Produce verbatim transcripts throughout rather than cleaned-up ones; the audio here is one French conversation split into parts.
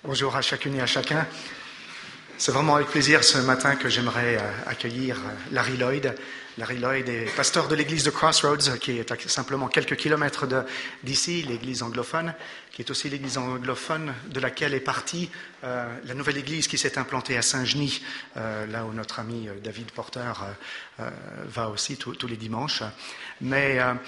Bonjour à chacune et à chacun. C'est vraiment avec plaisir ce matin que j'aimerais accueillir Larry Lloyd. Larry Lloyd est pasteur de l'église de Crossroads, qui est à simplement quelques kilomètres de, d'ici, l'église anglophone, qui est aussi l'église anglophone de laquelle est partie euh, la nouvelle église qui s'est implantée à Saint-Genis, euh, là où notre ami David Porter euh, va aussi tous, tous les dimanches. Mais euh,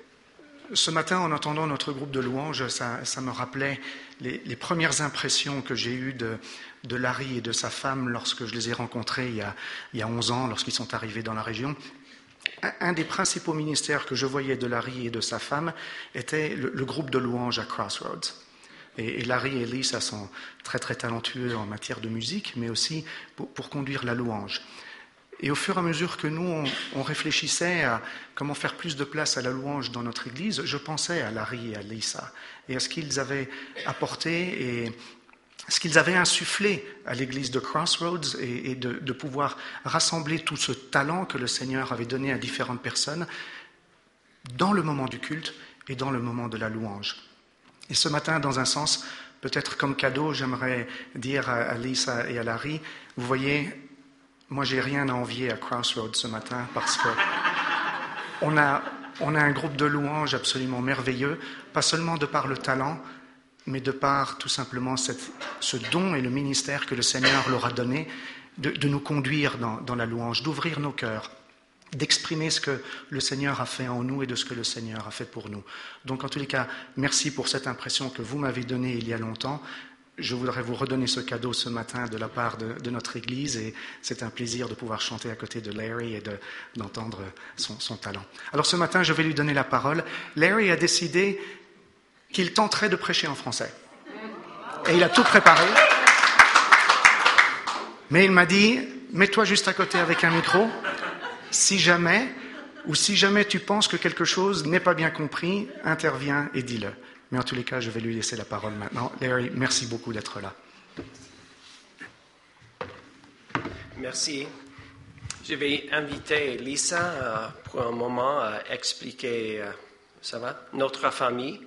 ce matin, en entendant notre groupe de louanges, ça, ça me rappelait les, les premières impressions que j'ai eues de, de Larry et de sa femme lorsque je les ai rencontrés il y a, il y a onze ans, lorsqu'ils sont arrivés dans la région. Un, un des principaux ministères que je voyais de Larry et de sa femme était le, le groupe de louanges à Crossroads. Et, et Larry et Lisa sont très très talentueux en matière de musique, mais aussi pour, pour conduire la louange. Et au fur et à mesure que nous, on, on réfléchissait à comment faire plus de place à la louange dans notre Église, je pensais à Larry et à Lisa et à ce qu'ils avaient apporté et ce qu'ils avaient insufflé à l'Église de Crossroads et, et de, de pouvoir rassembler tout ce talent que le Seigneur avait donné à différentes personnes dans le moment du culte et dans le moment de la louange. Et ce matin, dans un sens, peut-être comme cadeau, j'aimerais dire à, à Lisa et à Larry, vous voyez, moi, j'ai rien à envier à Crossroads ce matin parce que on a, on a un groupe de louanges absolument merveilleux, pas seulement de par le talent, mais de par tout simplement cette, ce don et le ministère que le Seigneur leur a donné de, de nous conduire dans, dans la louange, d'ouvrir nos cœurs, d'exprimer ce que le Seigneur a fait en nous et de ce que le Seigneur a fait pour nous. Donc, en tous les cas, merci pour cette impression que vous m'avez donnée il y a longtemps. Je voudrais vous redonner ce cadeau ce matin de la part de, de notre Église et c'est un plaisir de pouvoir chanter à côté de Larry et de, d'entendre son, son talent. Alors ce matin, je vais lui donner la parole. Larry a décidé qu'il tenterait de prêcher en français. Et il a tout préparé. Mais il m'a dit, mets-toi juste à côté avec un micro. Si jamais, ou si jamais tu penses que quelque chose n'est pas bien compris, interviens et dis-le. Mais en tous les cas, je vais lui laisser la parole maintenant. Larry, merci beaucoup d'être là. Merci. Je vais inviter Lisa euh, pour un moment à expliquer, euh, ça va, notre famille.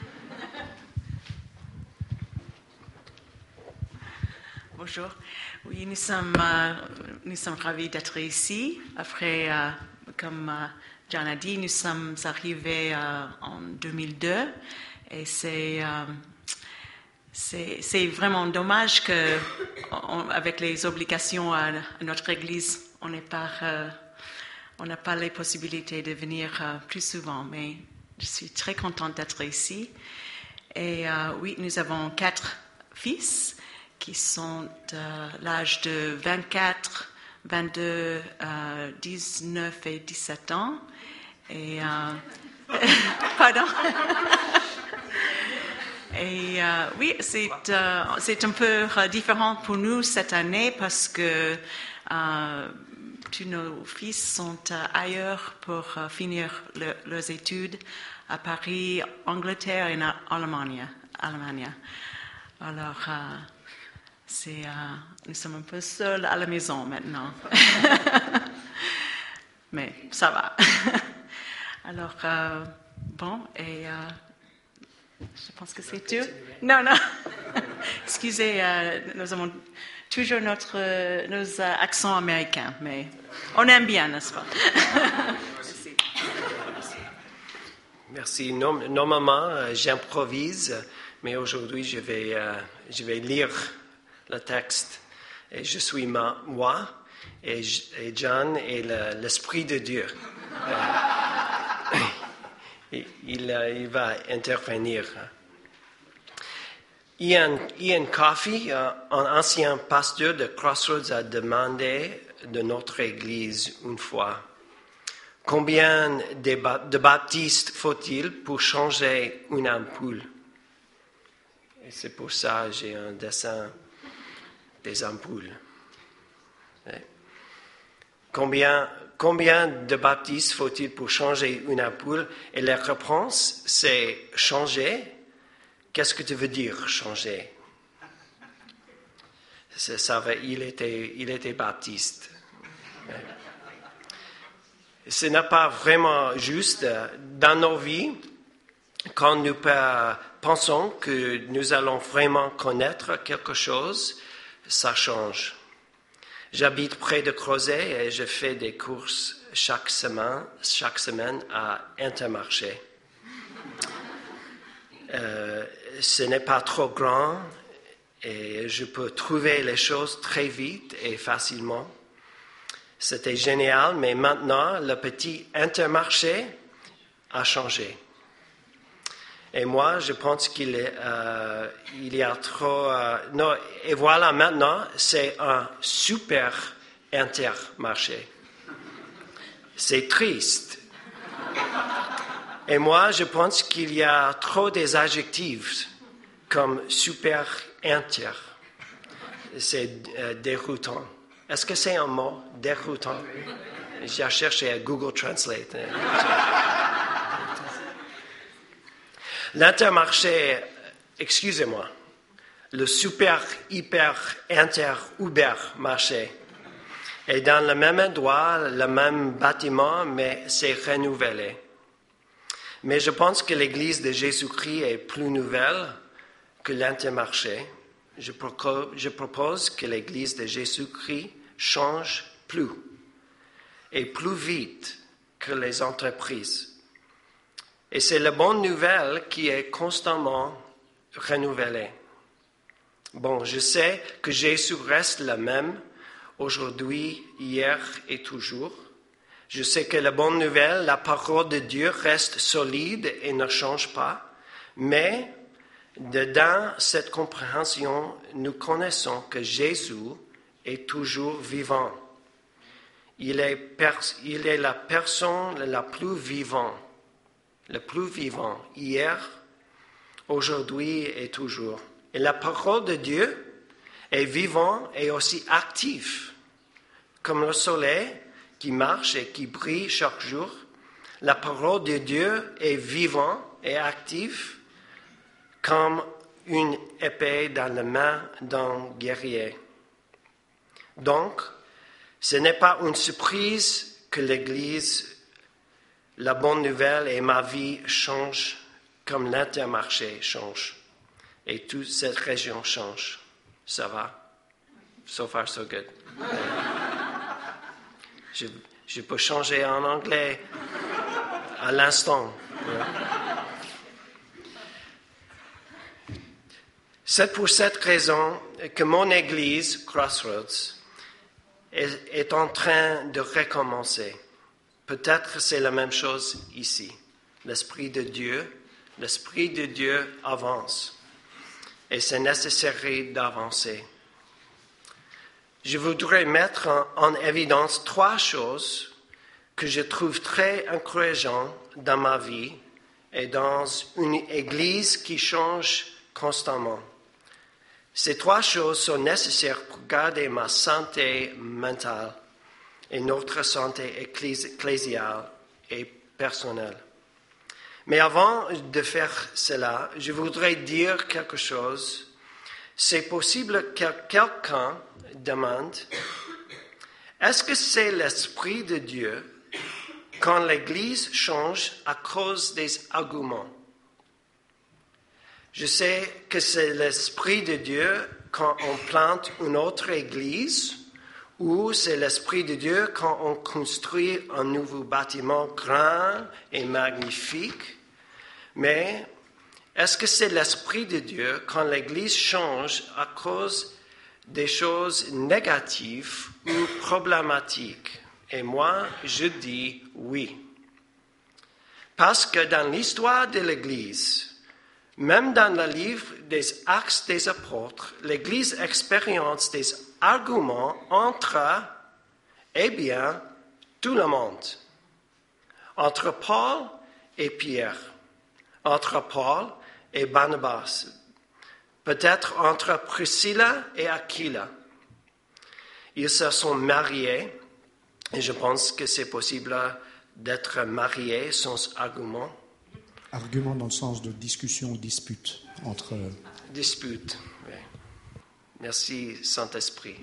Bonjour. Oui, nous sommes, euh, nous sommes ravis d'être ici. Après, euh, comme euh, John a dit, nous sommes arrivés euh, en deux mille deux. Et c'est, euh, c'est, c'est vraiment dommage qu'avec les obligations à, à notre Église, on n'a pas, euh, on n'a pas les possibilités de venir euh, plus souvent. Mais je suis très contente d'être ici. Et euh, oui, nous avons quatre fils qui sont de l'âge de vingt-quatre, vingt-deux, euh, dix-neuf et dix-sept ans. Et, euh, pardon. Et euh, oui, c'est, euh, c'est un peu différent pour nous cette année parce que euh, tous nos fils sont euh, ailleurs pour euh, finir le, leurs études à Paris, Angleterre et en Allemagne. Allemagne. Alors, euh, c'est, euh, nous sommes un peu seuls à la maison maintenant. Mais ça va. Alors, euh, bon, et... Euh, je pense que c'est tout. Non, non. Excusez, euh, nous avons toujours notre, euh, nos euh, accents américains, mais on aime bien, n'est-ce pas? Merci. Merci. Normalement, euh, j'improvise, mais aujourd'hui, je vais, euh, je vais lire le texte. Et je suis ma, moi, et, et John est le, l'Esprit de Dieu. Euh, Il, il va intervenir. Ian, Ian Coffey, un ancien pasteur de Crossroads, a demandé de notre Église une fois « Combien de baptistes faut-il pour changer une ampoule ?» Et c'est pour ça que j'ai un dessin des ampoules. Combien Combien de baptistes faut-il pour changer une ampoule? Et la réponse, c'est changer. Qu'est-ce que tu veux dire, changer? C'est, ça va, il, était, il était baptiste. Ce n'est pas vraiment juste. Dans nos vies, quand nous pensons que nous allons vraiment connaître quelque chose, ça change. J'habite près de Crozet et je fais des courses chaque semaine, chaque semaine à Intermarché. Euh, ce n'est pas trop grand et je peux trouver les choses très vite et facilement. C'était génial, mais maintenant, le petit Intermarché a changé. Et moi, je pense qu'il est, euh, il y a trop... Euh, non, et voilà, maintenant, c'est un super Intermarché. C'est triste. Et moi, je pense qu'il y a trop des adjectifs comme super inter. C'est euh, déroutant. Est-ce que c'est un mot, déroutant? J'ai cherché à Google Translate. L'Intermarché, excusez-moi, le super, hyper, inter, uber marché est dans le même endroit, le même bâtiment, mais c'est renouvelé. Mais je pense que l'Église de Jésus-Christ est plus nouvelle que l'Intermarché. Je propose, je propose que l'Église de Jésus-Christ change plus et plus vite que les entreprises. Et c'est la bonne nouvelle qui est constamment renouvelée. Bon, je sais que Jésus reste le même aujourd'hui, hier et toujours. Je sais que la bonne nouvelle, la parole de Dieu reste solide et ne change pas. Mais dedans cette compréhension, nous connaissons que Jésus est toujours vivant. Il est, pers- il est la personne la plus vivante. Le plus vivant, hier, aujourd'hui et toujours. Et la parole de Dieu est vivante et aussi active. Comme le soleil qui marche et qui brille chaque jour, la parole de Dieu est vivante et active comme une épée dans la main d'un guerrier. Donc, ce n'est pas une surprise que l'Église, la bonne nouvelle et ma vie changent comme l'Intermarché change. Et toute cette région change. Ça va? So far, so good. Je, je peux changer en anglais à l'instant. C'est pour cette raison que mon Église, Crossroads, est, est en train de recommencer. Peut-être c'est la même chose ici. L'Esprit de Dieu, l'Esprit de Dieu avance. Et c'est nécessaire d'avancer. Je voudrais mettre en, en évidence trois choses que je trouve très encourageantes dans ma vie et dans une Église qui change constamment. Ces trois choses sont nécessaires pour garder ma santé mentale et notre santé ecclésiale et personnelle. Mais avant de faire cela, je voudrais dire quelque chose. C'est possible que quelqu'un demande, est-ce que c'est l'Esprit de Dieu quand l'Église change à cause des arguments? Je sais que c'est l'Esprit de Dieu quand on plante une autre Église, ou c'est l'Esprit de Dieu quand on construit un nouveau bâtiment grand et magnifique. Mais est-ce que c'est l'Esprit de Dieu quand l'Église change à cause des choses négatives ou problématiques? Et moi, je dis oui. Parce que dans l'histoire de l'Église, même dans le livre des Actes des Apôtres, l'Église expérience des arguments entre, eh bien, tout le monde. Entre Paul et Pierre, entre Paul et Barnabas, peut-être entre Priscilla et Aquila. Ils se sont mariés, et je pense que c'est possible d'être marié sans argument. Argument dans le sens de discussion ou dispute entre... Dispute, oui. Merci, Saint-Esprit.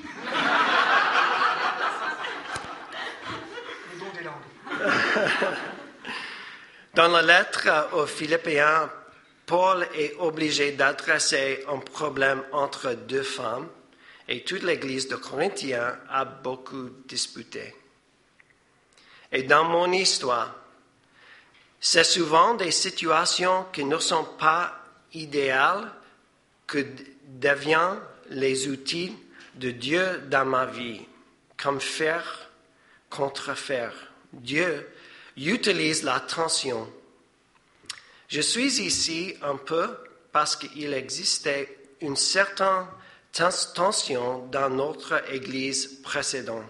Le don des langues. Dans la lettre aux Philippiens, Paul est obligé d'adresser un problème entre deux femmes et toute l'Église de Corinthiens a beaucoup disputé. Et dans mon histoire, c'est souvent des situations qui ne sont pas idéales que deviennent les outils de Dieu dans ma vie, comme fer contre fer. Dieu utilise la tension. Je suis ici un peu parce qu'il existait une certaine tension dans notre Église précédente.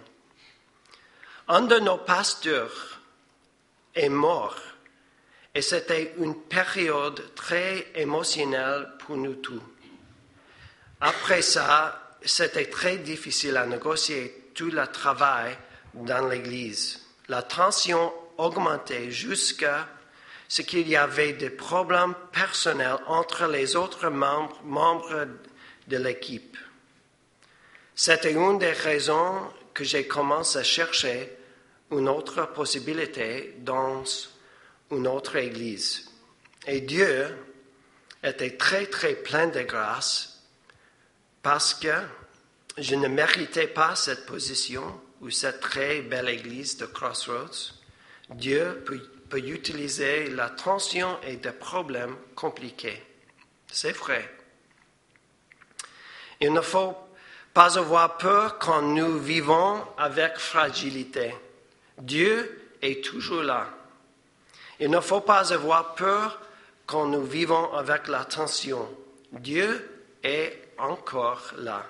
Un de nos pasteurs est mort et c'était une période très émotionnelle pour nous tous. Après ça, c'était très difficile à négocier tout le travail dans l'Église. La tension augmentait jusqu'à ce qu'il y avait des problèmes personnels entre les autres membres, membres de l'équipe. C'était une des raisons que j'ai commencé à chercher une autre possibilité dans une autre église. Et Dieu était très, très plein de grâce parce que je ne méritais pas cette position ou cette très belle église de Crossroads. Dieu peut, peut utiliser la tension et des problèmes compliqués. C'est vrai. Il ne faut pas avoir peur quand nous vivons avec fragilité. Dieu est toujours là. Il ne faut pas avoir peur quand nous vivons avec la tension. Dieu est encore là.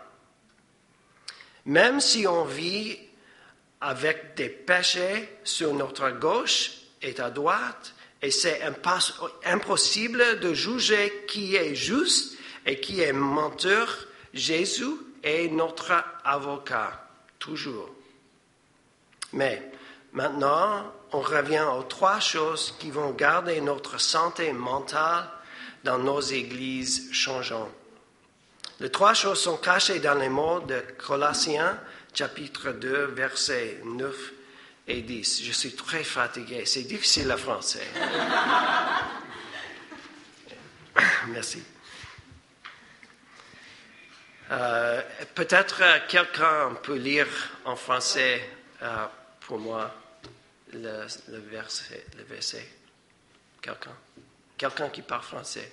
Même si on vit avec des péchés sur notre gauche et à droite, et c'est impossible de juger qui est juste et qui est menteur, Jésus est notre avocat, toujours. Mais maintenant, on revient aux trois choses qui vont garder notre santé mentale dans nos églises changeantes. Les trois choses sont cachées dans les mots de Colossiens, chapitre deux, versets neuf et dix. Je suis très fatigué, c'est difficile le français. Merci. Euh, peut-être quelqu'un peut lire en français euh, pour moi le, le, verset, le verset. Quelqu'un? Quelqu'un qui parle français.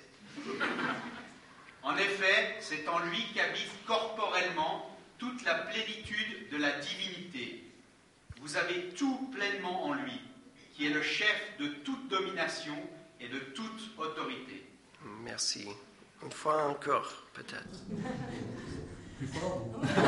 En effet, c'est en lui qu'habite corporellement toute la plénitude de la divinité. Vous avez tout pleinement en lui, qui est le chef de toute domination et de toute autorité. Merci. Une fois encore, peut-être. Plus fort.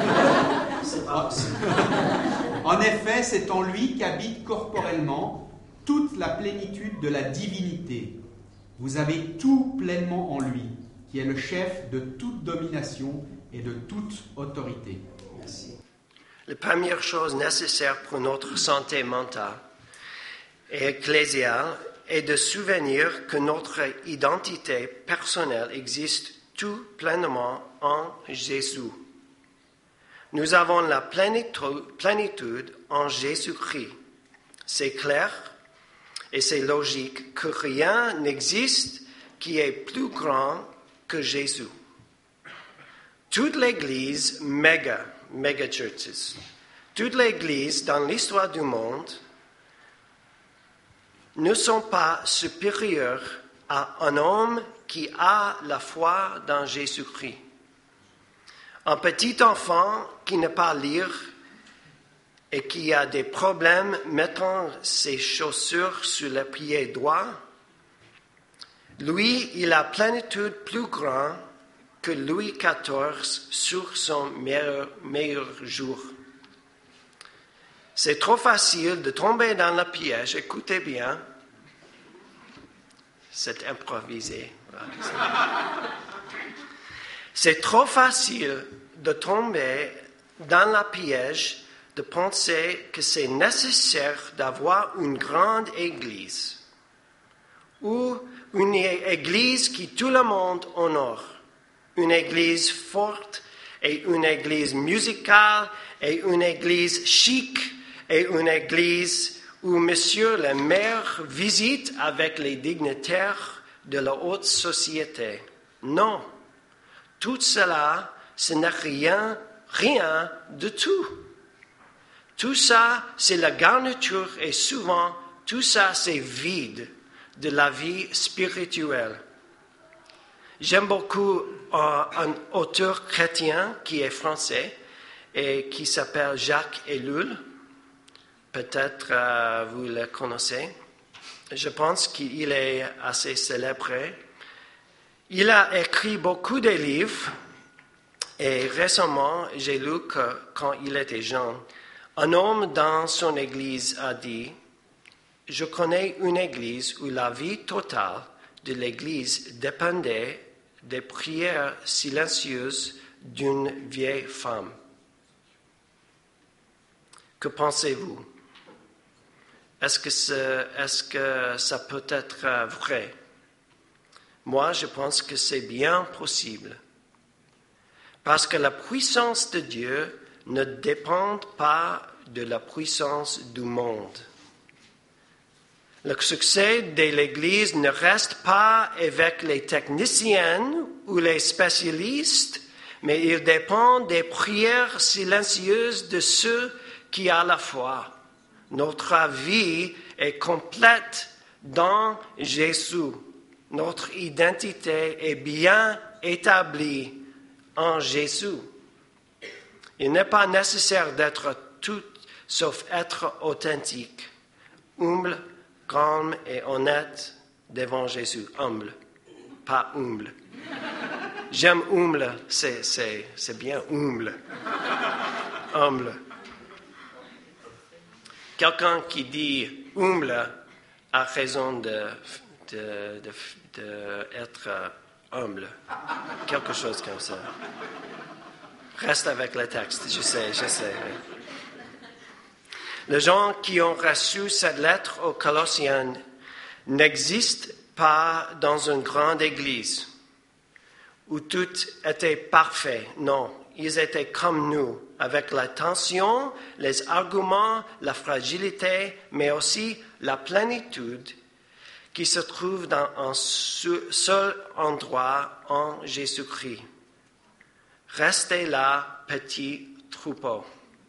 En effet, c'est en lui qu'habite corporellement toute la plénitude de la divinité. Vous avez tout pleinement en lui, qui est le chef de toute domination et de toute autorité. Merci. La première chose nécessaire pour notre santé mentale et ecclésiale est de souvenir que notre identité personnelle existe tout pleinement en Jésus. Nous avons la plénitude, plénitude en Jésus-Christ. C'est clair et c'est logique que rien n'existe qui est plus grand que Jésus. Toute l'Église, méga, méga churches, toute l'Église dans l'histoire du monde ne sont pas supérieures à un homme qui a la foi dans Jésus-Christ. Un petit enfant qui ne peut pas lire et qui a des problèmes mettant ses chaussures sur le pied droit, lui, il a plénitude plus grande que Louis quatorze sur son meilleur, meilleur jour. C'est trop facile de tomber dans le piège, écoutez bien, c'est improvisé. C'est trop facile de tomber dans le piège de penser que c'est nécessaire d'avoir une grande église ou une église qui tout le monde honore, une église forte et une église musicale et une église chic et une église où Monsieur le maire visite avec les dignitaires de la haute société. Non, tout cela, ce n'est rien, rien de tout. Tout ça, c'est la garniture et souvent, tout ça, c'est vide de la vie spirituelle. J'aime beaucoup euh, un auteur chrétien qui est français et qui s'appelle Jacques Ellul. Peut-être euh, vous le connaissez. Je pense qu'il est assez célèbre. Il a écrit beaucoup de livres et récemment, j'ai lu que quand il était jeune, un homme dans son église a dit « Je connais une église où la vie totale de l'église dépendait des prières silencieuses d'une vieille femme. » Que pensez-vous? Est-ce que, ce, est-ce que ça peut être vrai? Moi, je pense que c'est bien possible. Parce que la puissance de Dieu ne dépend pas de la puissance du monde. Le succès de l'Église ne reste pas avec les techniciens ou les spécialistes, mais il dépend des prières silencieuses de ceux qui ont la foi. Notre vie est complète dans Jésus. Notre identité est bien établie en Jésus. Il n'est pas nécessaire d'être tout sauf être authentique, humble, calme et honnête devant Jésus. Humble, pas humble. J'aime humble, c'est, c'est, c'est bien humble. Humble. Quelqu'un qui dit humble a raison de, de, de, de être humble. Quelque chose comme ça. Reste avec le texte, je sais, je sais. Les gens qui ont reçu cette lettre aux Colossiens n'existent pas dans une grande église où tout était parfait. Non, ils étaient comme nous, avec la tension, les arguments, la fragilité, mais aussi la plénitude qui se trouve dans un seul endroit en Jésus-Christ. Restez là, petit troupeau.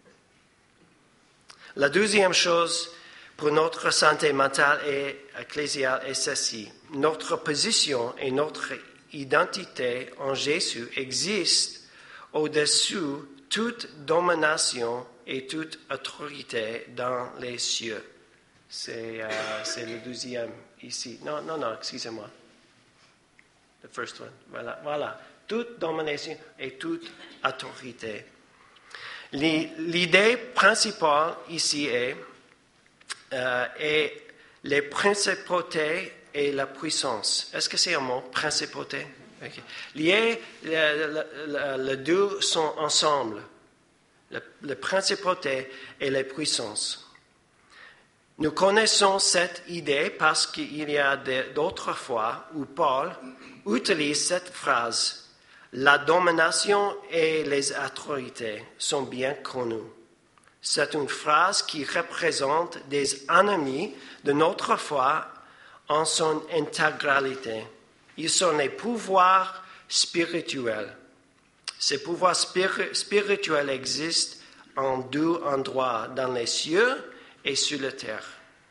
La deuxième chose pour notre santé mentale et ecclésiale est ceci. Notre position et notre identité en Jésus existent au-dessus toute domination et toute autorité dans les cieux. C'est, euh, c'est le deuxième ici. Non, non, non, excusez-moi. The first one. Voilà, voilà. Toute domination et toute autorité. L'idée principale ici est, euh, est les principautés et la puissance. Est-ce que c'est un mot, principauté? Okay. Liés, les le, le, le deux sont ensemble. Le, le principauté et les puissances. Nous connaissons cette idée parce qu'il y a d'autres fois où Paul utilise cette phrase. La domination et les autorités sont bien connues. C'est une phrase qui représente des ennemis de notre foi en son intégralité. Ils sont les pouvoirs spirituels. Ces pouvoirs spiri- spirituels existent en deux endroits, dans les cieux et sur la terre.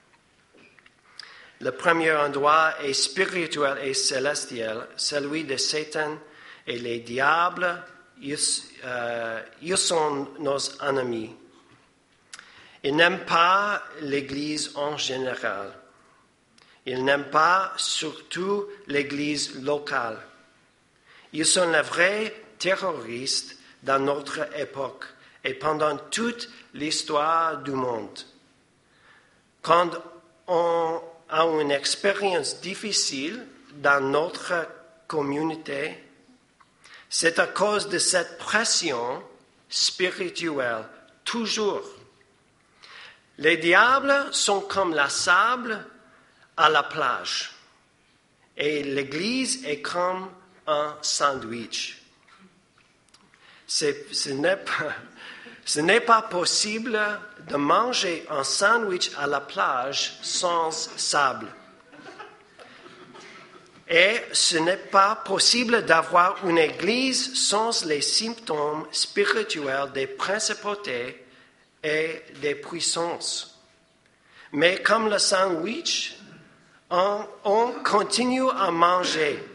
Le premier endroit est spirituel et célestiel, celui de Satan et les diables, ils, euh, ils sont nos ennemis. Ils n'aiment pas l'Église en général. Ils n'aiment pas surtout l'Église locale. Ils sont les vrais terroristes dans notre époque et pendant toute l'histoire du monde. Quand on a une expérience difficile dans notre communauté, c'est à cause de cette pression spirituelle, toujours. Les diables sont comme la sable à la plage et l'Église est comme un sandwich. C'est, ce, n'est pas, ce n'est pas possible de manger un sandwich à la plage sans sable. Et ce n'est pas possible d'avoir une Église sans les symptômes spirituels des principautés et des puissances. Mais comme le sandwich, on, on continue à manger.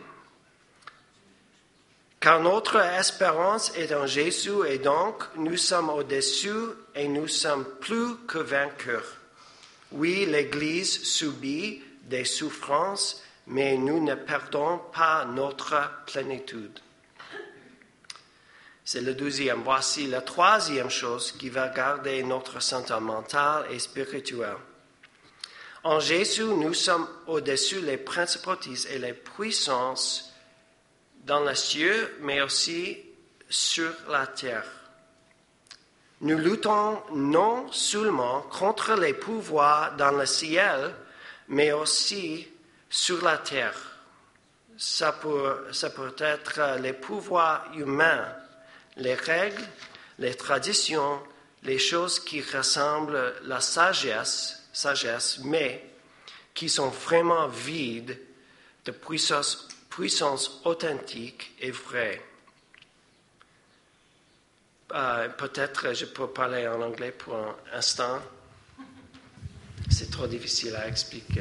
Car notre espérance est en Jésus et donc nous sommes au-dessus et nous sommes plus que vainqueurs. Oui, l'Église subit des souffrances, mais nous ne perdons pas notre plénitude. C'est le deuxième. Voici la troisième chose qui va garder notre santé mentale et spirituelle. En Jésus, nous sommes au-dessus des principautés et les puissances dans les cieux, mais aussi sur la terre. Nous luttons non seulement contre les pouvoirs dans le ciel, mais aussi sur la terre. Ça peut, ça peut être les pouvoirs humains, les règles, les traditions, les choses qui ressemblent à la sagesse, sagesse, mais qui sont vraiment vides de puissance, puissance authentique et vraie. Euh, peut-être je peux parler en anglais pour un instant. C'est trop difficile à expliquer.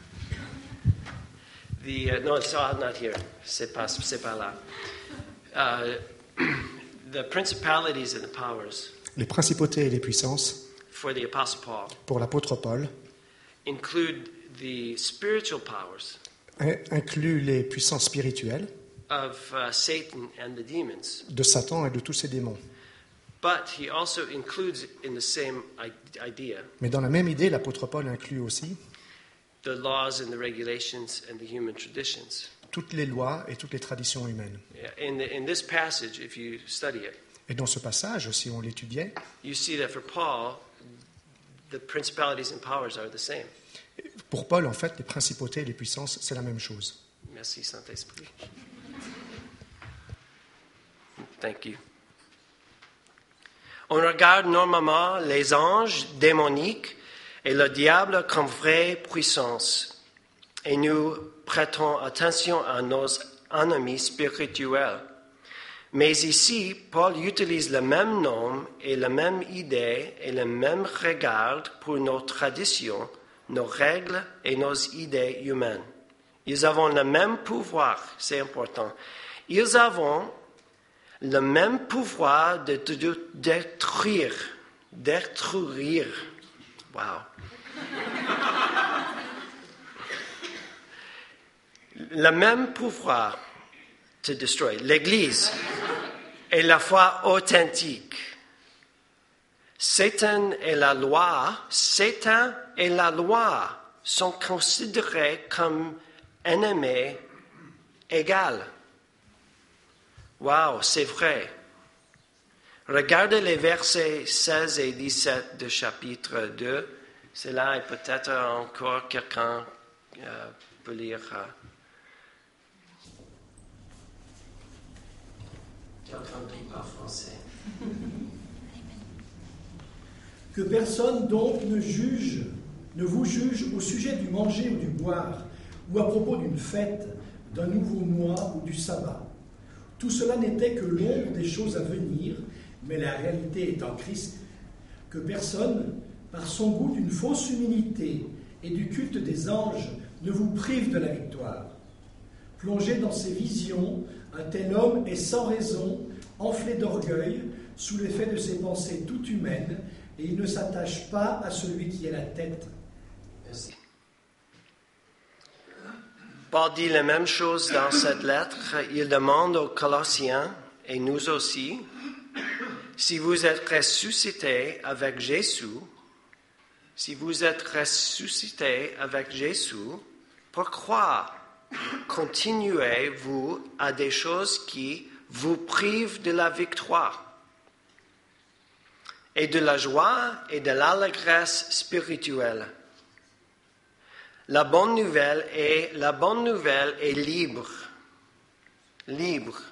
The, uh, no, it's not here. C'est pas, c'est pas là. Uh, the principalities and the powers. Les principautés et les puissances, for the Apostle Paul, pour l'apôtre Paul, include the spiritual powers incluent les puissances spirituelles of uh, Satan and the demons. de Satan et de tous ses démons. But he also includes in the same idea Mais dans la même idée, l'apôtre Paul inclut aussi the laws and the regulations and the human traditions. toutes les lois et toutes les traditions humaines. In, the, in this passage, if you study it, Et dans ce passage, si on l'étudiait, you see that for Paul, the principalities and powers are the same. pour Paul, en fait, les principautés et les puissances, c'est la même chose. Merci, Saint-Esprit. Thank you. On regarde normalement les anges démoniques et le diable comme vraie puissance. Et nous prêtons attention à nos ennemis spirituels. Mais ici, Paul utilise le même nom et la même idée et le même regard pour nos traditions, nos règles et nos idées humaines. Ils ont le même pouvoir, c'est important. Ils ont le même pouvoir de, de, de détruire, détruire. Wow. Le même pouvoir to destroy. L'Église est la foi authentique. Satan et la loi, Satan et la loi sont considérés comme ennemis égaux. Wow, c'est vrai. Regardez les versets seize et dix-sept du chapitre deux. C'est là et peut-être encore quelqu'un euh, peut lire. Euh, quelqu'un qui parle français. Que personne donc ne juge, ne vous juge au sujet du manger ou du boire, ou à propos d'une fête, d'un nouveau mois ou du sabbat. Tout cela n'était que l'ombre des choses à venir, mais la réalité est en Christ. Que personne, par son goût d'une fausse humilité et du culte des anges, ne vous prive de la victoire. Plongé dans ses visions, un tel homme est sans raison, enflé d'orgueil, sous l'effet de ses pensées toutes humaines, et il ne s'attache pas à celui qui est la tête. Merci. Paul dit la même chose dans cette lettre. Il demande aux Colossiens, et nous aussi, si vous êtes ressuscités avec Jésus, si vous êtes ressuscités avec Jésus, pourquoi continuez-vous à des choses qui vous privent de la victoire et de la joie et de l'allégresse spirituelle? La bonne nouvelle est, la bonne nouvelle est libre. Libre.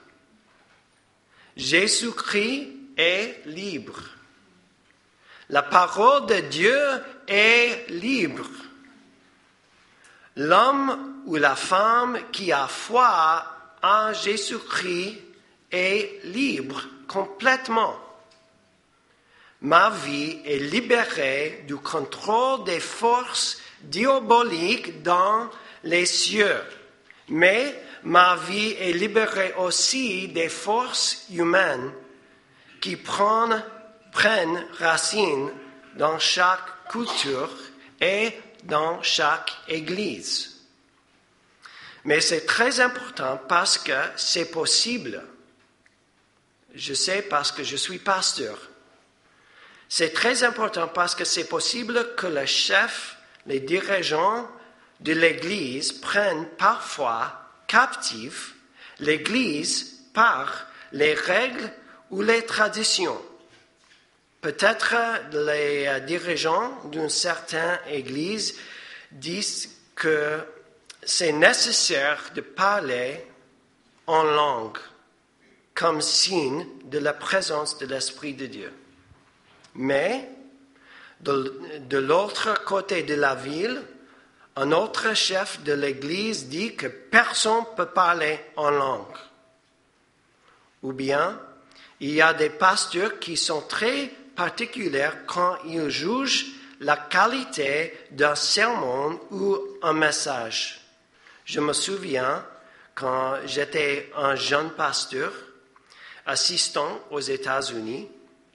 Jésus-Christ est libre. La parole de Dieu est libre. L'homme ou la femme qui a foi en Jésus-Christ est libre complètement. Ma vie est libérée du contrôle des forces diaboliques dans les cieux, mais ma vie est libérée aussi des forces humaines qui prennent, prennent racine dans chaque culture et dans chaque église. Mais c'est très important parce que c'est possible. Je sais parce que je suis pasteur. C'est très important parce que c'est possible que le chef, les dirigeants de l'Église prennent parfois captif l'Église par les règles ou les traditions. Peut-être les dirigeants d'une certaine Église disent que c'est nécessaire de parler en langue comme signe de la présence de l'Esprit de Dieu. Mais, de, de l'autre côté de la ville, un autre chef de l'Église dit que personne ne peut parler en langue. Ou bien, il y a des pasteurs qui sont très particuliers quand ils jugent la qualité d'un sermon ou un message. Je me souviens, quand j'étais un jeune pasteur, assistant aux États-Unis,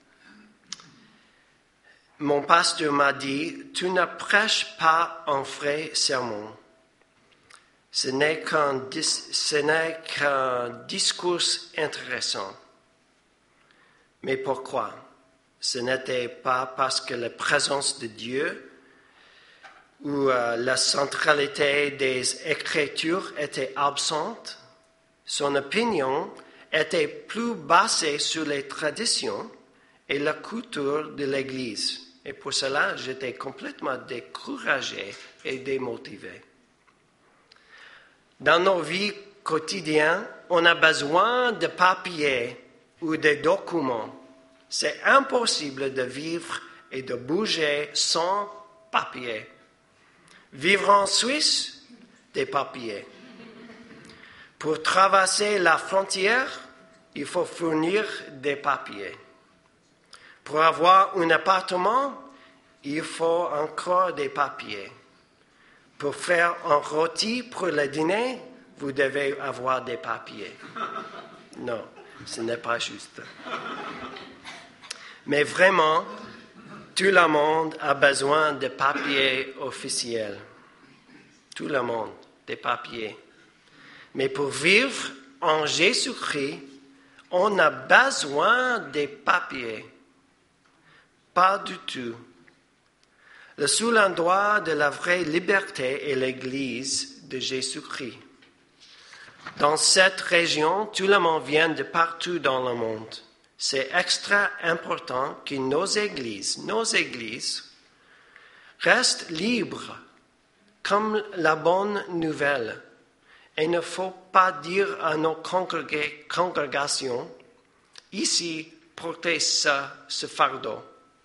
mon pasteur m'a dit, « Tu ne prêches pas un vrai sermon. Ce n'est qu'un, dis- ce n'est qu'un discours intéressant. » Mais pourquoi? Ce n'était pas parce que la présence de Dieu ou euh, la centralité des Écritures était absente. Son opinion était plus basée sur les traditions et la culture de l'Église. Et pour cela, j'étais complètement découragé et démotivé. Dans nos vies quotidiennes, on a besoin de papiers ou de documents. C'est impossible de vivre et de bouger sans papier. Vivre en Suisse, des papiers. Pour traverser la frontière, il faut fournir des papiers. Pour avoir un appartement, il faut encore des papiers. Pour faire un rôti pour le dîner, vous devez avoir des papiers. Non, ce n'est pas juste. Mais vraiment, tout le monde a besoin de papiers officiels. Tout le monde, des papiers. Mais pour vivre en Jésus-Christ, on a besoin des papiers. Pas du tout. Le seul endroit de la vraie liberté est l'Église de Jésus-Christ. Dans cette région, tout le monde vient de partout dans le monde. C'est extra important que nos églises, nos églises, restent libres, comme la bonne nouvelle. Et il ne faut pas dire à nos congrég- congrégations, ici, portez ce, ce fardeau.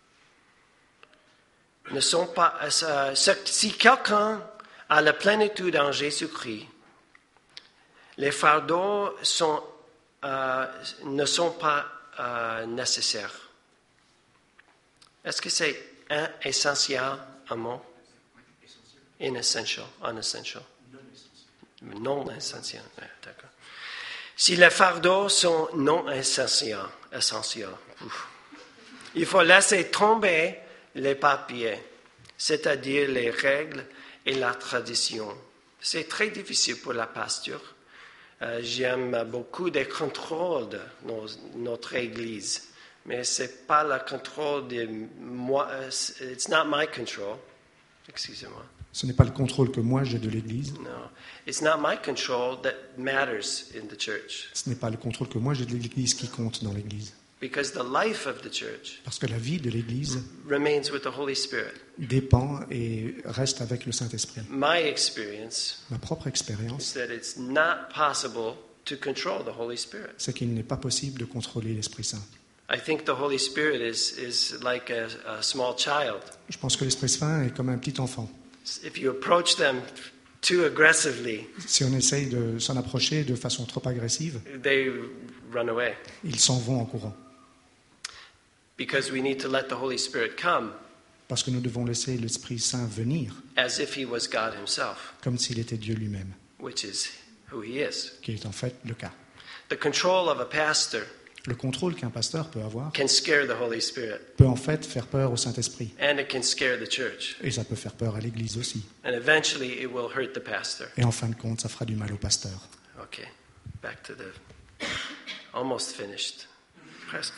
Ne sont pas, euh, si quelqu'un a la plénitude en Jésus-Christ, les fardeaux sont, euh, ne sont pas euh, nécessaires. Est-ce que c'est un essentiel, un mot? Inessential, unessential. Non essentiel, d'accord. Si les fardeaux sont non essentiels, essentiels, il faut laisser tomber les papiers, c'est-à-dire les règles et la tradition. C'est très difficile pour la pasteur. Euh, j'aime beaucoup les contrôles de nos, notre Église, mais ce n'est pas le contrôle de moi. It's not my control. Excusez-moi. Ce n'est pas le contrôle que moi j'ai de l'Église. No, it's not my control that matters in the church. Ce n'est pas le contrôle que moi j'ai de l'Église qui compte dans l'Église. Because the life of the church Parce que la vie de l'Église remains with the Holy Spirit. dépend et reste avec le Saint-Esprit. My experience Ma propre is expérience, that it's not possible to control the Holy Spirit. c'est qu'il n'est pas possible de contrôler l'Esprit Saint. I think the Holy Spirit is, is like a, a small child. Je pense que l'Esprit Saint est comme un petit enfant. If you approach them too aggressively, Si on essaye de s'en approcher de façon trop agressive, they run away. ils s'en vont en courant. Because we need to let the Holy Spirit come Parce que nous devons laisser l'Esprit Saint venir as if he was God himself, comme s'il était Dieu lui-même, which is who he is. qui est en fait le cas. The control of a pastor Le contrôle qu'un pasteur peut avoir can scare the Holy Spirit, peut en fait faire peur au Saint-Esprit. and it can scare the church. Et ça peut faire peur à l'Église aussi. And eventually it will hurt the pastor. Et en fin de compte, ça fera du mal au pasteur. Okay, back to the almost finished. Presque.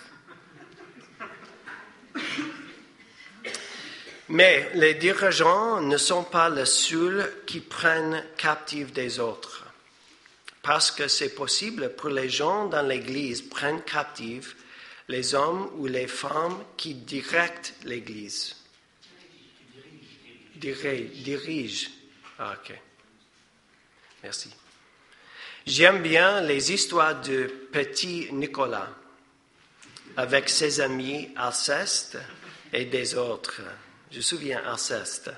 Mais les dirigeants ne sont pas les seuls qui prennent captifs des autres. Parce que c'est possible pour les gens dans l'Église prennent captifs les hommes ou les femmes qui directent l'Église. Dirigent. Dirigent. Ah, ok. Merci. J'aime bien les histoires de petit Nicolas avec ses amis Alceste et des autres. Je me souviens Alceste.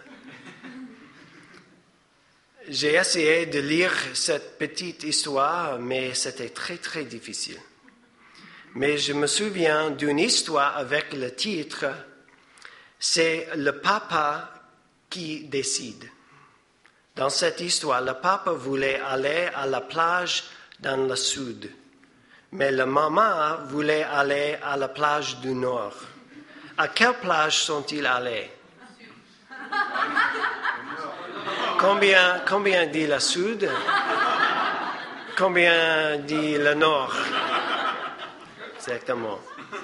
J'ai essayé de lire cette petite histoire, mais c'était très très difficile. Mais je me souviens d'une histoire avec le titre « C'est le papa qui décide ». Dans cette histoire, le papa voulait aller à la plage dans le sud, mais la maman voulait aller à la plage du nord. À quelle plage sont-ils allés? Combien, combien dit le sud? Combien dit le nord? Exactement.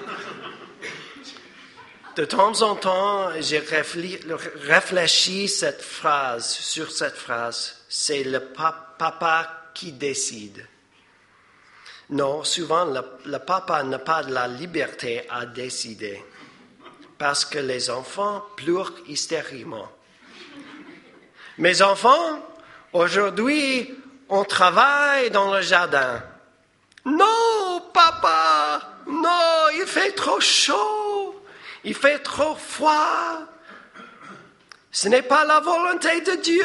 De temps en temps, j'ai réfléchi cette phrase, sur cette phrase. C'est le papa qui décide. Non, souvent, le, le papa n'a pas de la liberté à décider parce que les enfants pleurent hystériquement. Mes enfants, aujourd'hui, on travaille dans le jardin. Non, papa, non, il fait trop chaud, il fait trop froid. Ce n'est pas la volonté de Dieu.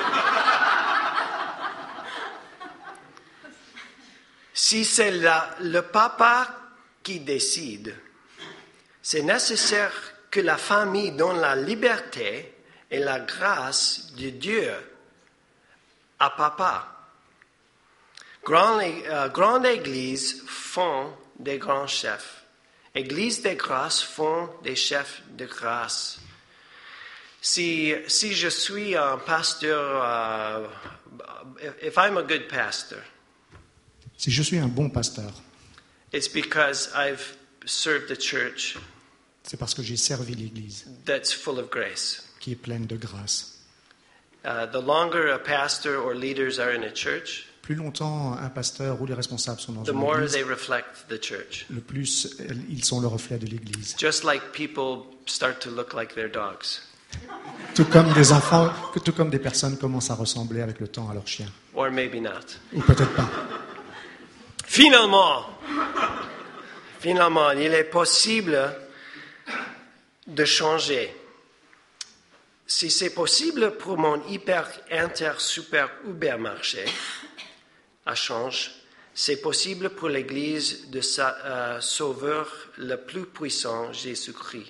Si c'est la, le papa qui décide, c'est nécessaire que la famille donne la liberté et la grâce de Dieu à papa. Grand, euh, grandes églises font des grands chefs. Églises de grâce font des chefs de grâce. Si, si je suis un pasteur, uh, if I'm a good pastor, Si je suis un bon pasteur, it's because I've served the church c'est parce que j'ai servi l'Église, that's full of grace. qui est pleine de grâce. Uh, the longer a pastor or leaders are in a church, Plus longtemps un pasteur ou les responsables sont dans the une more église, they reflect the church. le plus euh, ils sont le reflet de l'Église. Just like people start to look like their dogs, Tout comme des enfants, que- tout comme des personnes commencent à ressembler avec le temps à leurs chiens. or maybe not. Ou peut-être pas. Finalement, finalement, il est possible de changer. Si c'est possible pour mon hyper, inter, super, uber marché à change, c'est possible pour l'Église de sa, euh, Sauveur le plus puissant, Jésus-Christ.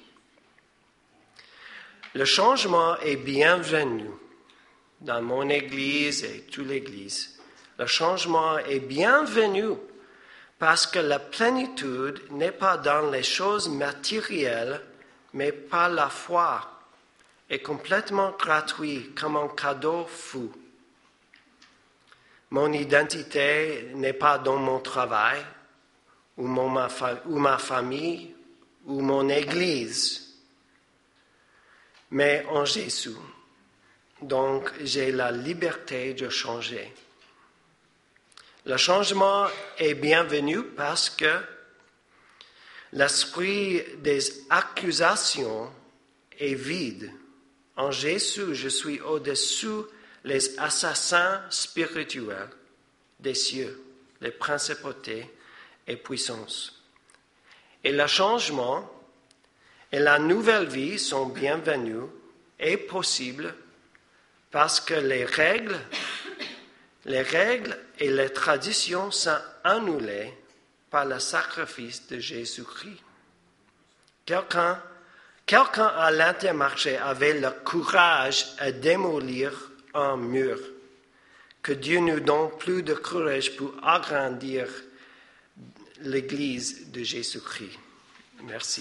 Le changement est bienvenu dans mon Église et toute l'Église. Le changement est bienvenu parce que la plénitude n'est pas dans les choses matérielles, mais par la foi, est complètement gratuit comme un cadeau fou. Mon identité n'est pas dans mon travail, ou, mon, ma, fa- ou ma famille, ou mon Église, mais en Jésus. Donc, j'ai la liberté de changer. Le changement est bienvenu parce que l'esprit des accusations est vide. En Jésus, je suis au-dessus les assassins spirituels des cieux, les principautés et puissances. Et le changement et la nouvelle vie sont bienvenus et possibles Parce que les règles, les règles et les traditions sont annulées par le sacrifice de Jésus-Christ. Quelqu'un, quelqu'un à l'Intermarché avait le courage à démolir un mur. Que Dieu nous donne plus de courage pour agrandir l'Église de Jésus-Christ. Merci.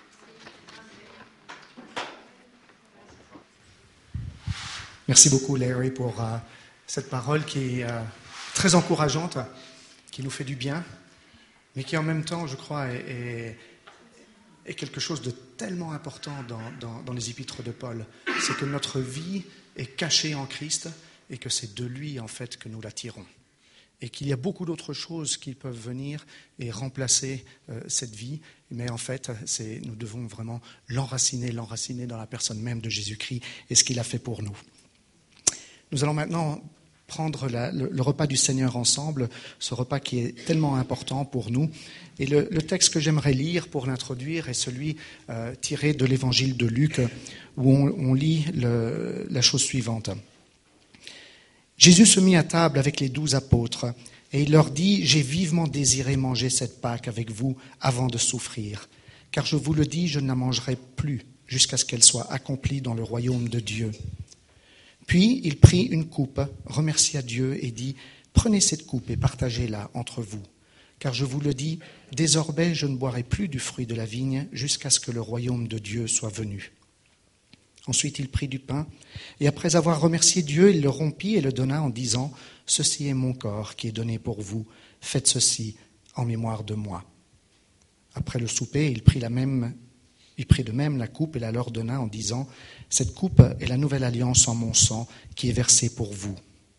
Merci beaucoup, Larry, pour euh, cette parole qui est euh, très encourageante, qui nous fait du bien, mais qui en même temps, je crois, est, est, est quelque chose de tellement important dans, dans, dans les épîtres de Paul. C'est que notre vie est cachée en Christ et que c'est de lui, en fait, que nous la tirons. Et qu'il y a beaucoup d'autres choses qui peuvent venir et remplacer euh, cette vie. Mais en fait, c'est, nous devons vraiment l'enraciner, l'enraciner dans la personne même de Jésus-Christ et ce qu'il a fait pour nous. Nous allons maintenant prendre la, le, le repas du Seigneur ensemble, ce repas qui est tellement important pour nous. Et le, le texte que j'aimerais lire pour l'introduire est celui euh, tiré de l'évangile de Luc, où on, on lit le, la chose suivante. Jésus se mit à table avec les douze apôtres et il leur dit « J'ai vivement désiré manger cette Pâque avec vous avant de souffrir, car je vous le dis, je ne la mangerai plus jusqu'à ce qu'elle soit accomplie dans le royaume de Dieu. » Puis il prit une coupe, remercia Dieu et dit « Prenez cette coupe et partagez-la entre vous, car je vous le dis, désormais je ne boirai plus du fruit de la vigne jusqu'à ce que le royaume de Dieu soit venu. » Ensuite, il prit du pain, et après avoir remercié Dieu, il le rompit et le donna en disant « Ceci est mon corps qui est donné pour vous, faites ceci en mémoire de moi. » Après le souper, il prit, la même, il prit de même la coupe et la leur donna en disant « Cette coupe est la nouvelle alliance en mon sang qui est versée pour vous. »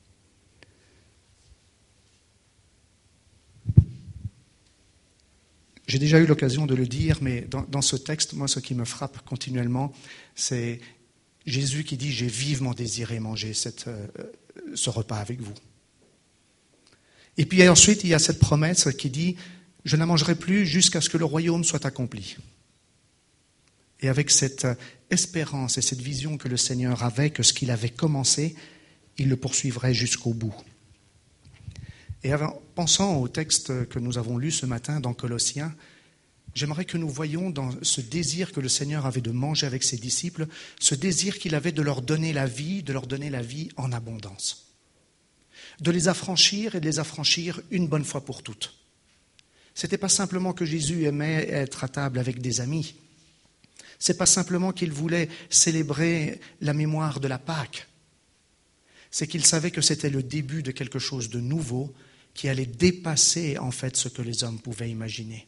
J'ai déjà eu l'occasion de le dire, mais dans, dans ce texte, moi, ce qui me frappe continuellement, c'est Jésus qui dit « J'ai vivement désiré manger cette, euh, ce repas avec vous. » Et puis ensuite, il y a cette promesse qui dit « Je ne la mangerai plus jusqu'à ce que le royaume soit accompli. » Et avec cette espérance et cette vision que le Seigneur avait, que ce qu'il avait commencé, il le poursuivrait jusqu'au bout. Et en pensant au texte que nous avons lu ce matin dans Colossiens, j'aimerais que nous voyions dans ce désir que le Seigneur avait de manger avec ses disciples, ce désir qu'il avait de leur donner la vie, de leur donner la vie en abondance. De les affranchir et de les affranchir une bonne fois pour toutes. Ce n'était pas simplement que Jésus aimait être à table avec des amis. Ce n'est pas simplement qu'il voulait célébrer la mémoire de la Pâque. C'est qu'il savait que c'était le début de quelque chose de nouveau qui allait dépasser en fait ce que les hommes pouvaient imaginer.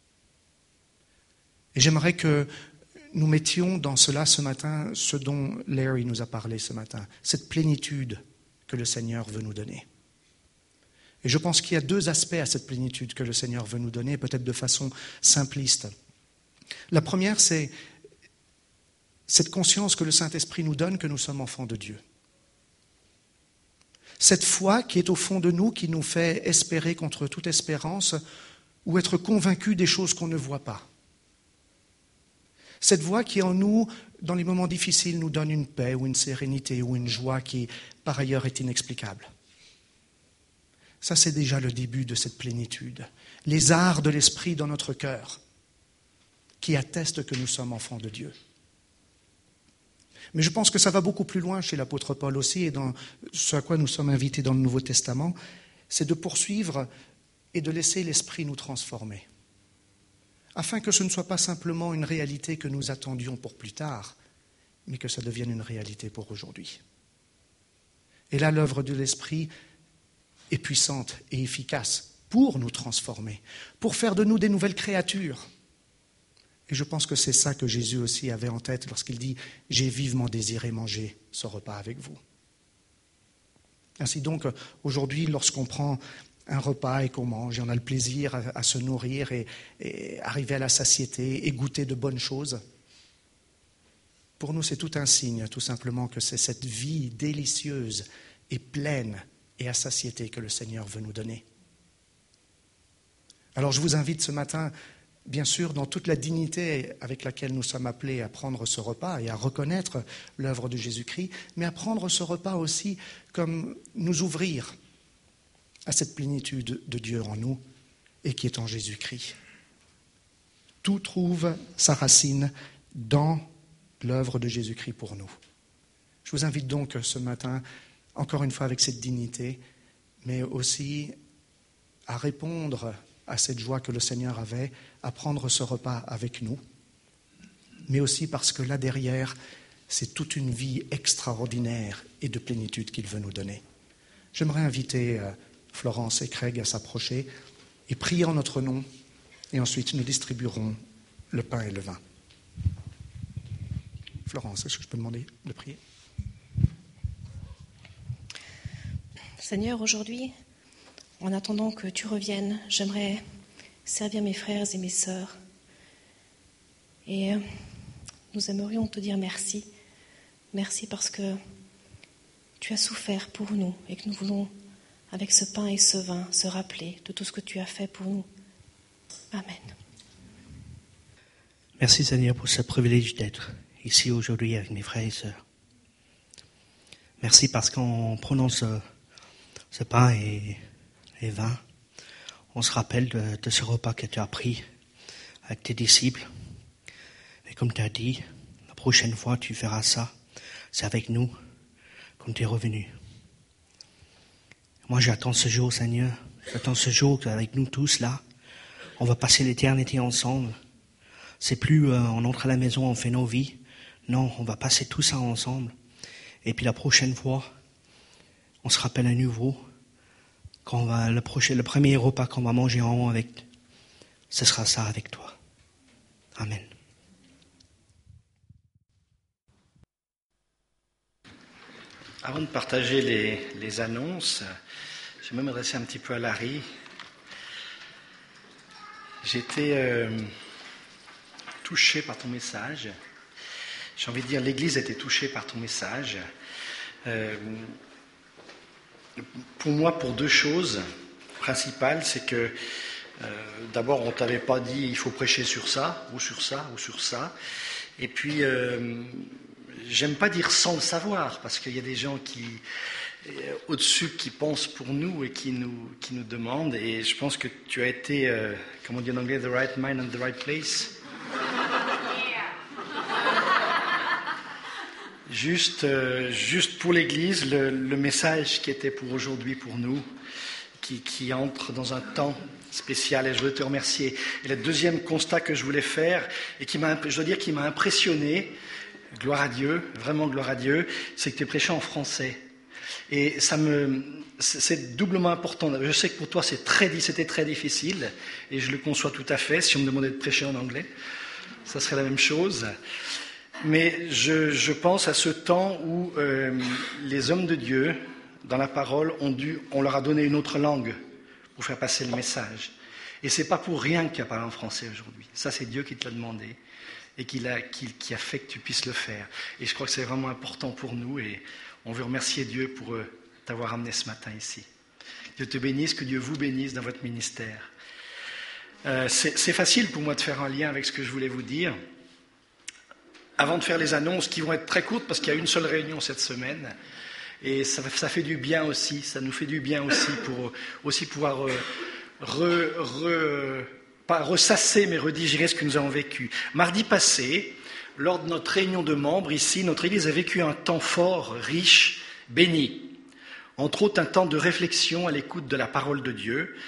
Et j'aimerais que nous mettions dans cela ce matin ce dont Larry nous a parlé ce matin, cette plénitude que le Seigneur veut nous donner. Et je pense qu'il y a deux aspects à cette plénitude que le Seigneur veut nous donner, peut-être de façon simpliste. La première, c'est cette conscience que le Saint-Esprit nous donne que nous sommes enfants de Dieu. Cette foi qui est au fond de nous, qui nous fait espérer contre toute espérance ou être convaincus des choses qu'on ne voit pas. Cette voix qui en nous, dans les moments difficiles, nous donne une paix ou une sérénité ou une joie qui, par ailleurs, est inexplicable. Ça, c'est déjà le début de cette plénitude. Les arts de l'esprit dans notre cœur qui attestent que nous sommes enfants de Dieu. Mais je pense que ça va beaucoup plus loin chez l'apôtre Paul aussi, et dans ce à quoi nous sommes invités dans le Nouveau Testament, c'est de poursuivre et de laisser l'Esprit nous transformer, afin que ce ne soit pas simplement une réalité que nous attendions pour plus tard, mais que ça devienne une réalité pour aujourd'hui. Et là, l'œuvre de l'Esprit est puissante et efficace pour nous transformer, pour faire de nous des nouvelles créatures. Et je pense que c'est ça que Jésus aussi avait en tête lorsqu'il dit « J'ai vivement désiré manger ce repas avec vous ». Ainsi donc, aujourd'hui, lorsqu'on prend un repas et qu'on mange, et on a le plaisir à, à se nourrir et, et arriver à la satiété et goûter de bonnes choses, pour nous, c'est tout un signe, tout simplement, que c'est cette vie délicieuse et pleine et à satiété que le Seigneur veut nous donner. Alors je vous invite ce matin bien sûr, dans toute la dignité avec laquelle nous sommes appelés à prendre ce repas et à reconnaître l'œuvre de Jésus-Christ, mais à prendre ce repas aussi comme nous ouvrir à cette plénitude de Dieu en nous et qui est en Jésus-Christ. Tout trouve sa racine dans l'œuvre de Jésus-Christ pour nous. Je vous invite donc ce matin, encore une fois avec cette dignité, mais aussi à répondre à cette joie que le Seigneur avait, à prendre ce repas avec nous, mais aussi parce que là derrière, c'est toute une vie extraordinaire et de plénitude qu'il veut nous donner. J'aimerais inviter Florence et Craig à s'approcher et prier en notre nom, et ensuite nous distribuerons le pain et le vin. Florence, est-ce que je peux demander de prier ? Seigneur, aujourd'hui, en attendant que tu reviennes, j'aimerais servir mes frères et mes sœurs. Et nous aimerions te dire merci. Merci parce que tu as souffert pour nous et que nous voulons, avec ce pain et ce vin, se rappeler de tout ce que tu as fait pour nous. Amen. Merci Seigneur pour ce privilège d'être ici aujourd'hui avec mes frères et sœurs. Merci parce qu'en prenant ce, ce pain et, et vin, on se rappelle de, de ce repas que tu as pris avec tes disciples. Et comme tu as dit, la prochaine fois tu feras ça, c'est avec nous, comme tu es revenu. Moi j'attends ce jour Seigneur, j'attends ce jour qu'avec nous tous là, on va passer l'éternité ensemble. C'est plus euh, on entre à la maison, on fait nos vies. Non, on va passer tout ça ensemble. Et puis la prochaine fois, on se rappelle à nouveau, quand on va, le, prochain, le premier repas qu'on va manger en haut avec, ce sera ça avec toi. Amen. Avant de partager les, les annonces, je vais m'adresser un petit peu à Larry. J'étais euh, touché par ton message. J'ai envie de dire, l'Église a été touchée par ton message. Euh, pour moi, pour deux choses principales, c'est que euh, d'abord, on ne t'avait pas dit il faut prêcher sur ça, ou sur ça, ou sur ça. Et puis, euh, j'aime pas dire sans le savoir, parce qu'il y a des gens qui au-dessus qui pensent pour nous et qui nous, qui nous demandent. Et je pense que tu as été, euh, comment on dit en anglais, the right mind and the right place. Juste, euh, juste pour l'Église, le, le message qui était pour aujourd'hui, pour nous, qui, qui entre dans un temps spécial, et je veux te remercier. Et le deuxième constat que je voulais faire, et qui m'a, je dois dire qui m'a impressionné, gloire à Dieu, vraiment gloire à Dieu, c'est que tu es prêché en français. Et ça me, c'est doublement important. Je sais que pour toi c'est très, c'était très difficile, et je le conçois tout à fait. Si on me demandait de prêcher en anglais, ça serait la même chose. Mais je, je pense à ce temps où euh, les hommes de Dieu, dans la parole, ont dû, on leur a donné une autre langue pour faire passer le message. Et c'est pas pour rien que tu as parlé en français aujourd'hui. Ça, c'est Dieu qui te l'a demandé et qui a, qui, qui a fait que tu puisses le faire. Et je crois que c'est vraiment important pour nous et on veut remercier Dieu pour euh, t'avoir amené ce matin ici. Dieu te bénisse, que Dieu vous bénisse dans votre ministère. Euh, c'est, c'est facile pour moi de faire un lien avec ce que je voulais vous dire. Avant de faire les annonces qui vont être très courtes parce qu'il y a une seule réunion cette semaine et ça, ça fait du bien aussi, ça nous fait du bien aussi pour aussi pouvoir re, re, re, pas ressasser mais redigérer ce que nous avons vécu. Mardi passé, lors de notre réunion de membres ici, notre Église a vécu un temps fort, riche, béni. Entre autres un temps de réflexion à l'écoute de la parole de Dieu,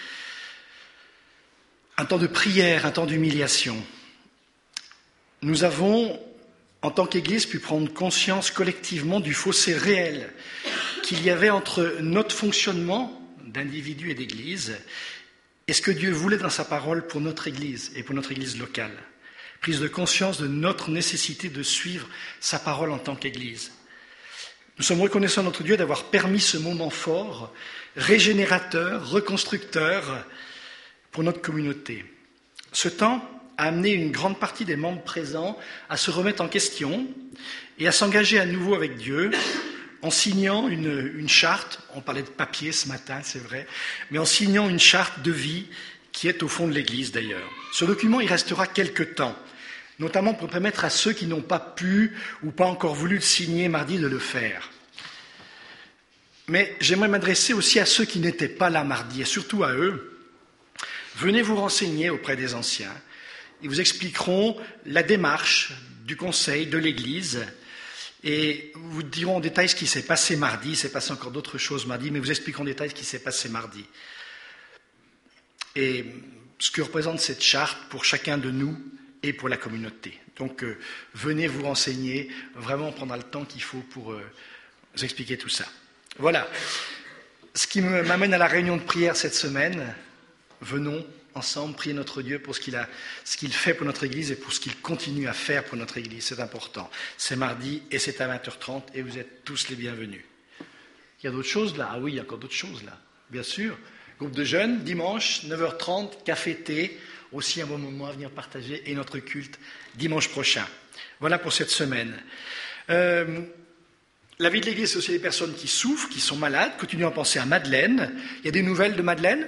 un temps de prière, un temps d'humiliation. Nous avons en tant qu'Église, pu prendre conscience collectivement du fossé réel qu'il y avait entre notre fonctionnement d'individus et d'Église et ce que Dieu voulait dans sa parole pour notre Église et pour notre Église locale. Prise de conscience de notre nécessité de suivre sa parole en tant qu'Église. Nous sommes reconnaissants à notre Dieu d'avoir permis ce moment fort, régénérateur, reconstructeur pour notre communauté. Ce temps a amené une grande partie des membres présents à se remettre en question et à s'engager à nouveau avec Dieu en signant une, une charte, on parlait de papier ce matin, c'est vrai, mais en signant une charte de vie qui est au fond de l'église d'ailleurs. Ce document, il restera quelque temps, notamment pour permettre à ceux qui n'ont pas pu ou pas encore voulu le signer mardi de le faire. Mais j'aimerais m'adresser aussi à ceux qui n'étaient pas là mardi, et surtout à eux. Venez vous renseigner auprès des anciens. Ils vous expliqueront la démarche du conseil de l'Église et vous diront en détail ce qui s'est passé mardi. Il s'est passé encore d'autres choses mardi, mais vous expliqueront en détail ce qui s'est passé mardi. Et ce que représente cette charte pour chacun de nous et pour la communauté. Donc euh, venez vous renseigner, vraiment on prendra le temps qu'il faut pour euh, vous expliquer tout ça. Voilà. Ce qui m'amène à la réunion de prière cette semaine. Venons ensemble prier notre Dieu pour ce qu'il a, ce qu'il fait pour notre Église et pour ce qu'il continue à faire pour notre Église. C'est important. C'est mardi et c'est à vingt heures trente et vous êtes tous les bienvenus. Il y a d'autres choses là? Ah oui, il y a encore d'autres choses là, bien sûr. Groupe de jeunes, dimanche, neuf heures trente, café-thé, aussi un bon moment à venir partager et notre culte dimanche prochain. Voilà pour cette semaine. Euh, La vie de l'Église, c'est aussi des personnes qui souffrent, qui sont malades. Continuons à penser à Madeleine. Il y a des nouvelles de Madeleine?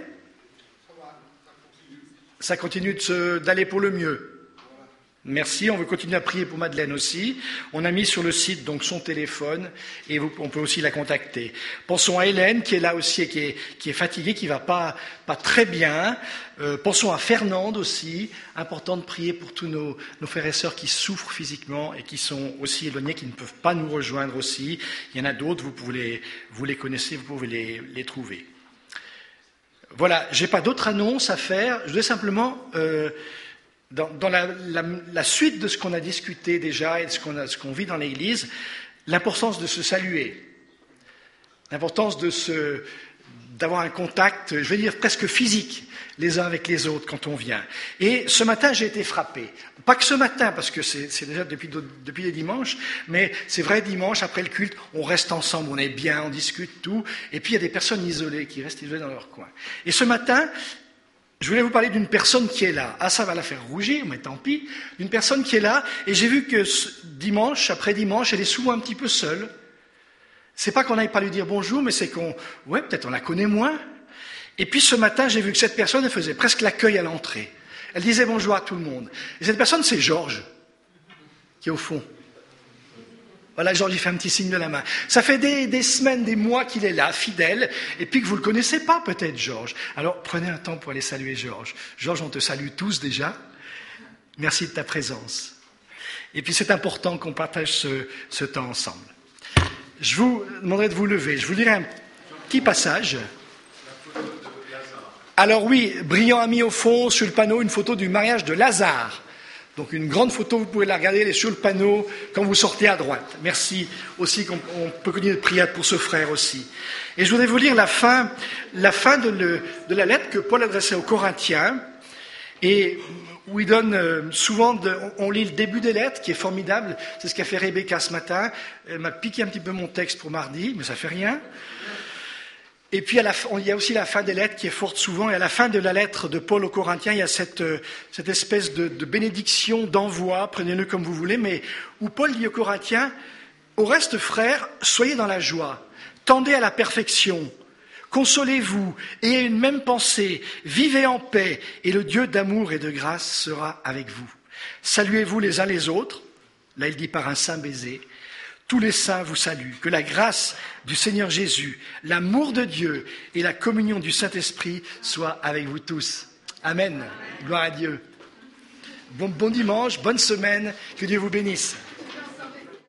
Ça continue de se, d'aller pour le mieux. Merci, on veut continuer à prier pour Madeleine aussi. On a mis sur le site donc son téléphone et vous, on peut aussi la contacter. Pensons à Hélène qui est là aussi et qui est, qui est fatiguée, qui ne va pas, pas très bien. Euh, pensons à Fernande aussi. Important de prier pour tous nos, nos frères et sœurs qui souffrent physiquement et qui sont aussi éloignés, qui ne peuvent pas nous rejoindre aussi. Il y en a d'autres, vous, pouvez les, vous les connaissez, vous pouvez les, les trouver. Voilà, je n'ai pas d'autres annonces à faire. Je voudrais simplement... Euh, Dans, dans la, la, la suite de ce qu'on a discuté déjà et de ce qu'on, a, ce qu'on vit dans l'Église, l'importance de se saluer, l'importance de se, d'avoir un contact, je vais dire presque physique, les uns avec les autres quand on vient. Et ce matin, j'ai été frappé. Pas que ce matin, parce que c'est, c'est déjà depuis, depuis les dimanches, mais c'est vrai, dimanche, après le culte, on reste ensemble, on est bien, on discute tout, et puis il y a des personnes isolées qui restent isolées dans leur coin. Et ce matin, je voulais vous parler d'une personne qui est là. Ah, ça va la faire rougir, mais tant pis. D'une personne qui est là, et j'ai vu que dimanche, après dimanche, elle est souvent un petit peu seule. C'est pas qu'on n'aille pas lui dire bonjour, mais c'est qu'on, ouais, peut-être on la connaît moins. Et puis ce matin, j'ai vu que cette personne, elle faisait presque l'accueil à l'entrée. Elle disait bonjour à tout le monde. Et cette personne, c'est Georges, qui est au fond. Voilà, Georges, il fait un petit signe de la main. Ça fait des, des semaines, des mois qu'il est là, fidèle, et puis que vous ne le connaissez pas peut-être, Georges. Alors, prenez un temps pour aller saluer Georges. Georges, on te salue tous déjà. Merci de ta présence. Et puis, c'est important qu'on partage ce, ce temps ensemble. Je vous demanderai de vous lever. Je vous lirai un petit passage. Alors oui, Brillant a mis au fond, sur le panneau, une photo du mariage de Lazare. Donc une grande photo, vous pouvez la regarder, elle est sur le panneau quand vous sortez à droite. Merci aussi qu'on on peut continuer de prier pour ce frère aussi. Et je voudrais vous lire la fin, la fin de, le, de la lettre que Paul adressait aux Corinthiens, et où il donne euh, souvent, de, on, on lit le début des lettres qui est formidable, c'est ce qu'a fait Rebecca ce matin. Elle m'a piqué un petit peu mon texte pour mardi, mais ça fait rien. Et puis, à la, il y a aussi la fin des lettres qui est forte souvent. Et à la fin de la lettre de Paul aux Corinthiens, il y a cette, cette espèce de, de bénédiction, d'envoi, prenez-le comme vous voulez, mais où Paul dit aux Corinthiens, « Au reste, frères, soyez dans la joie, tendez à la perfection, consolez-vous, ayez une même pensée, vivez en paix, et le Dieu d'amour et de grâce sera avec vous. Saluez-vous les uns les autres. » Là, il dit par un saint baiser. Tous les saints vous saluent. Que la grâce du Seigneur Jésus, l'amour de Dieu et la communion du Saint-Esprit soient avec vous tous. Amen. Gloire à Dieu. Bon, bon dimanche, bonne semaine. Que Dieu vous bénisse.